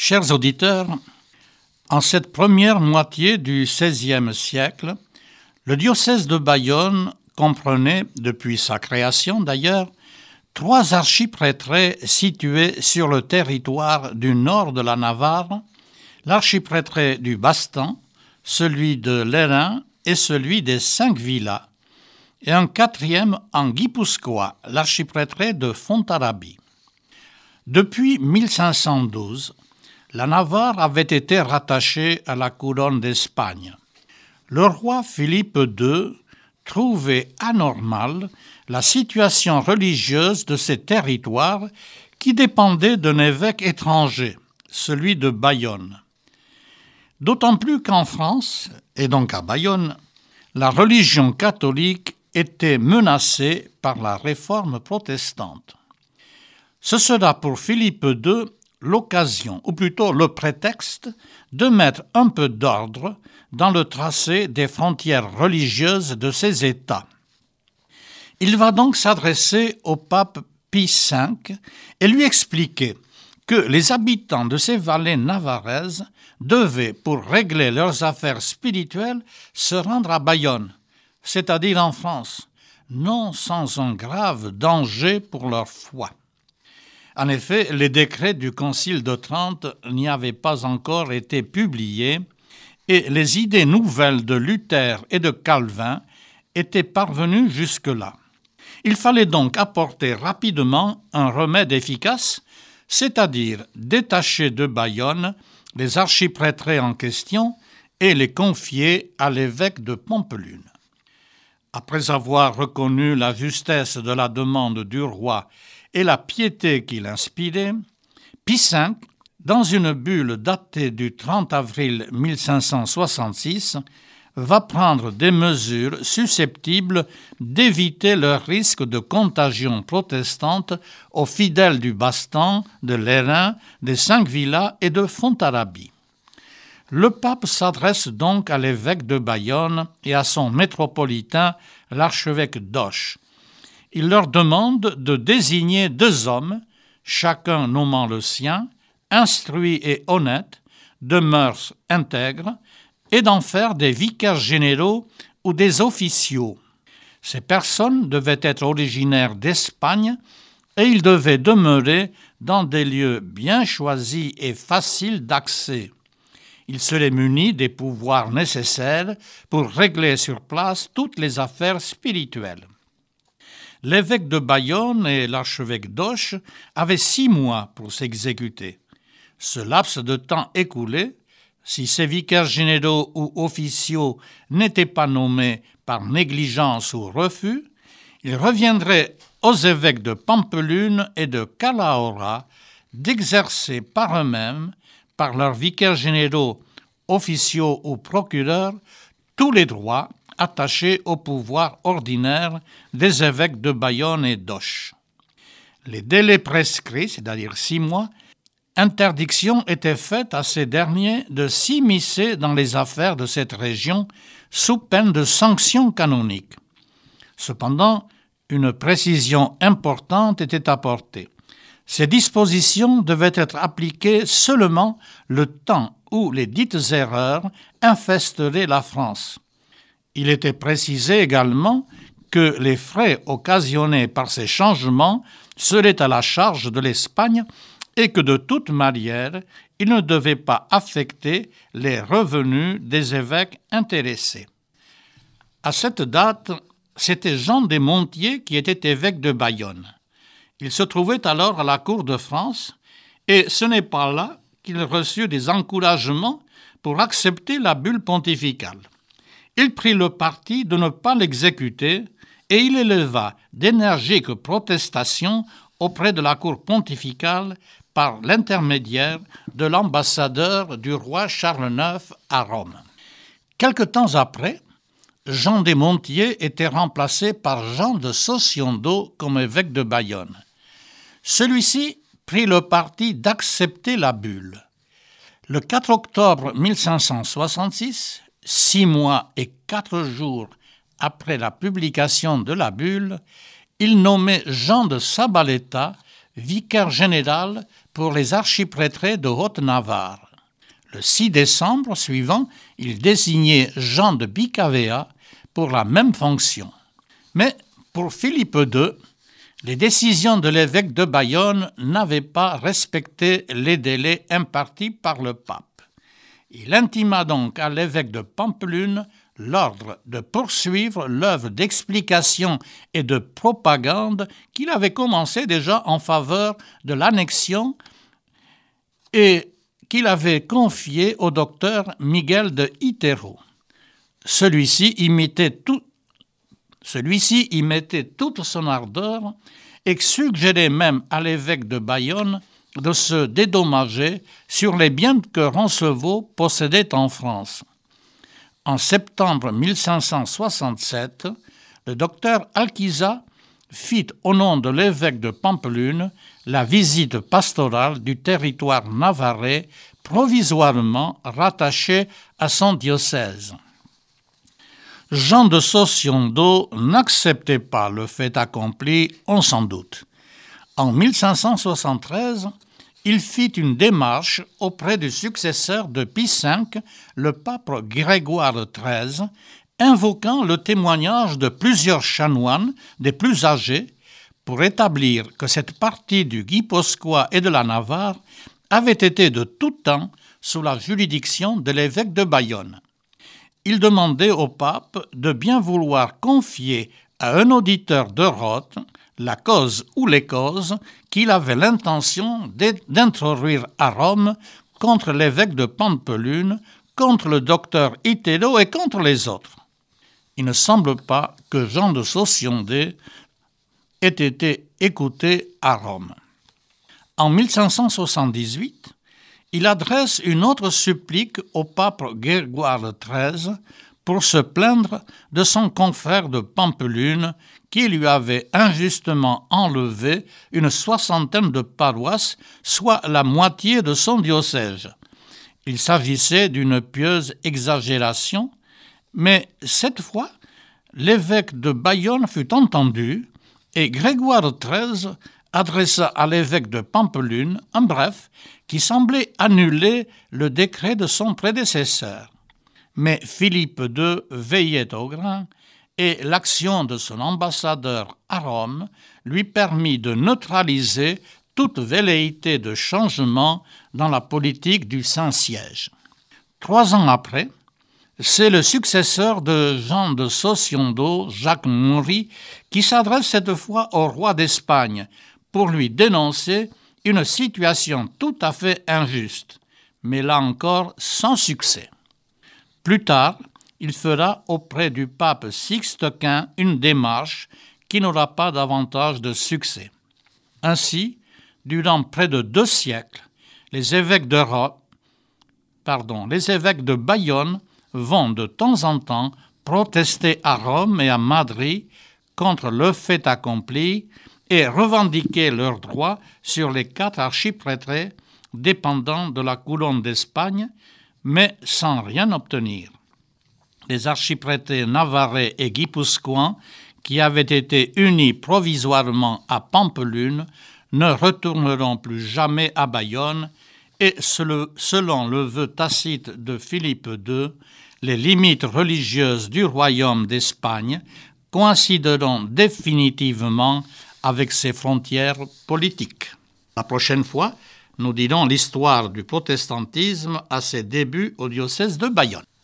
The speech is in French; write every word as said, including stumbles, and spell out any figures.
Chers auditeurs, en cette première moitié du seizième siècle, le diocèse de Bayonne comprenait, depuis sa création d'ailleurs, trois archiprêtrés situés sur le territoire du nord de la Navarre, l'archiprêtré du Bastan, celui de l'Airain et celui des Cinq Villas, et un quatrième en Guipuscoa, l'archiprêtré de Fontarabie. Depuis mille cinq cent douze, la Navarre avait été rattachée à la couronne d'Espagne. Le roi Philippe deux trouvait anormale la situation religieuse de ces territoires qui dépendaient d'un évêque étranger, celui de Bayonne. D'autant plus qu'en France, et donc à Bayonne, la religion catholique était menacée par la réforme protestante. Ce sera pour Philippe deux l'occasion, ou plutôt le prétexte, de mettre un peu d'ordre dans le tracé des frontières religieuses de ces États. Il va donc s'adresser au pape Pie cinq et lui expliquer que les habitants de ces vallées navarraises devaient, pour régler leurs affaires spirituelles, se rendre à Bayonne, c'est-à-dire en France, non sans un grave danger pour leur foi. En effet, les décrets du Concile de Trente n'y avaient pas encore été publiés et les idées nouvelles de Luther et de Calvin étaient parvenues jusque-là. Il fallait donc apporter rapidement un remède efficace, c'est-à-dire détacher de Bayonne les archiprêtrés en question et les confier à l'évêque de Pampelune. Après avoir reconnu la justesse de la demande du roi et la piété qu'il inspirait, Pie cinq, dans une bulle datée du trente avril mille cinq cent soixante-six, va prendre des mesures susceptibles d'éviter le risque de contagion protestante aux fidèles du Bastan, de l'Airain, des Cinq Villas et de Fontarabie. Le pape s'adresse donc à l'évêque de Bayonne et à son métropolitain, l'archevêque d'Auch. Il leur demande de désigner deux hommes, chacun nommant le sien, instruits et honnêtes, de mœurs intègres, et d'en faire des vicaires généraux ou des officiaux. Ces personnes devaient être originaires d'Espagne et ils devaient demeurer dans des lieux bien choisis et faciles d'accès. Ils seraient munis des pouvoirs nécessaires pour régler sur place toutes les affaires spirituelles. L'évêque de Bayonne et l'archevêque d'Auch avaient six mois pour s'exécuter. Ce laps de temps écoulé, si ces vicaires généraux ou officiaux n'étaient pas nommés par négligence ou refus, il reviendrait aux évêques de Pampelune et de Calahorra d'exercer par eux-mêmes, par leurs vicaires généraux, officiaux ou procureurs, tous les droits attachés au pouvoir ordinaire des évêques de Bayonne et d'Auch. Les délais prescrits, c'est-à-dire six mois, interdiction était faite à ces derniers de s'immiscer dans les affaires de cette région sous peine de sanctions canoniques. Cependant, une précision importante était apportée. Ces dispositions devaient être appliquées seulement le temps où les dites erreurs infesteraient la France. Il était précisé également que les frais occasionnés par ces changements seraient à la charge de l'Espagne et que de toute manière, ils ne devaient pas affecter les revenus des évêques intéressés. À cette date, c'était Jean des Montiers qui était évêque de Bayonne. Il se trouvait alors à la cour de France et ce n'est pas là qu'il reçut des encouragements pour accepter la bulle pontificale. Il prit le parti de ne pas l'exécuter et il éleva d'énergiques protestations auprès de la cour pontificale par l'intermédiaire de l'ambassadeur du roi Charles neuf à Rome. Quelque temps après, Jean des Montiers était remplacé par Jean de Sossiondo comme évêque de Bayonne. Celui-ci prit le parti d'accepter la bulle. Le quatre octobre mille cinq cent soixante-six, six mois et quatre jours après la publication de la bulle, il nommait Jean de Sabaleta vicaire général pour les archiprêtrés de Haute-Navarre. Le six décembre suivant, il désignait Jean de Bicavea pour la même fonction. Mais pour Philippe deux, les décisions de l'évêque de Bayonne n'avaient pas respecté les délais impartis par le pape. Il intima donc à l'évêque de Pampelune l'ordre de poursuivre l'œuvre d'explication et de propagande qu'il avait commencée déjà en faveur de l'annexion et qu'il avait confiée au docteur Miguel de Itero. Celui-ci imitait tout, celui-ci y mettait toute son ardeur et suggérait même à l'évêque de Bayonne de se dédommager sur les biens que Roncevaux possédait en France. En septembre mille cinq cent soixante-sept, le docteur Alquiza fit au nom de l'évêque de Pampelune la visite pastorale du territoire navarrais provisoirement rattaché à son diocèse. Jean de Sossiondo n'acceptait pas le fait accompli, on s'en doute. En mille cinq cent soixante-treize, il fit une démarche auprès du successeur de Pie cinq, le pape Grégoire treize, invoquant le témoignage de plusieurs chanoines des plus âgés pour établir que cette partie du Guipuscoa et de la Navarre avait été de tout temps sous la juridiction de l'évêque de Bayonne. Il demandait au pape de bien vouloir confier à un auditeur de Rothe la cause ou les causes qu'il avait l'intention d'introduire à Rome contre l'évêque de Pampelune, contre le docteur Itero et contre les autres. Il ne semble pas que Jean de Sosciondé ait été écouté à Rome. En mille cinq cent soixante-dix-huit, il adresse une autre supplique au pape Grégoire treize pour se plaindre de son confrère de Pampelune qui lui avait injustement enlevé une soixantaine de paroisses, soit la moitié de son diocèse. Il s'agissait d'une pieuse exagération, mais cette fois, l'évêque de Bayonne fut entendu et Grégoire treize adressa à l'évêque de Pampelune un bref qui semblait annuler le décret de son prédécesseur. Mais Philippe deux veillait au grain et l'action de son ambassadeur à Rome lui permit de neutraliser toute velléité de changement dans la politique du Saint-Siège. Trois ans après, c'est le successeur de Jean de Sossiondo, Jacques Maury, qui s'adresse cette fois au roi d'Espagne pour lui dénoncer une situation tout à fait injuste, mais là encore sans succès. Plus tard, il fera auprès du pape Sixte Quint une démarche qui n'aura pas davantage de succès. Ainsi, durant près de deux siècles, les évêques de, Ro... Pardon, les évêques de Bayonne vont de temps en temps protester à Rome et à Madrid contre le fait accompli et revendiquer leurs droits sur les quatre archiprêtrés dépendant de la couronne d'Espagne, mais sans rien obtenir. Les archiprêtrés navarrais et guipuscoans, qui avaient été unis provisoirement à Pampelune, ne retourneront plus jamais à Bayonne et, selon le vœu tacite de Philippe deux, les limites religieuses du royaume d'Espagne coïncideront définitivement avec ses frontières politiques. La prochaine fois, nous dirons l'histoire du protestantisme à ses débuts au diocèse de Bayonne.